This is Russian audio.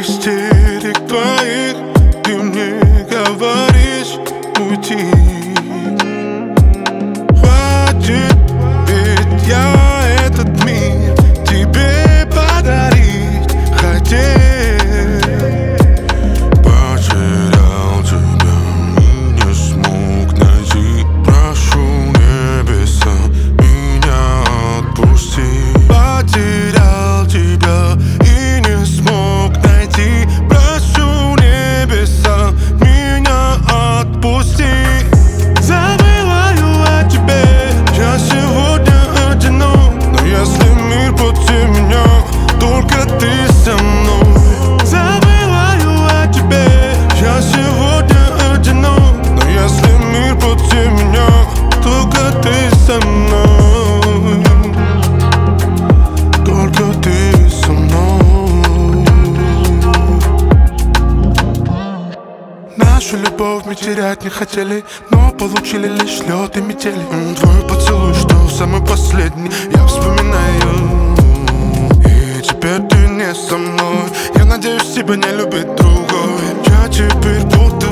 истерик твоих ты мне говоришь уйти. Хватит, ведь я этот мир тебе подарить хотел. Потерял тебя и не смог найти. Прошу небеса, меня отпусти. Потерял тебя и не смог найти. Прошу небеса, меня отпусти. Забываю о тебе, я сегодня одинок. Но если мир против меня, только ты со мной. Забываю о тебе, я сегодня одинок. Но если мир против меня, только ты со мной. Только ты со мной. Нашу любовь мы терять не хотели, но получили лишь лед и метели. Твой поцелуй, что самый последний, я вспоминаю. И теперь ты не со мной. Я надеюсь, тебя не любит другой. Я теперь будто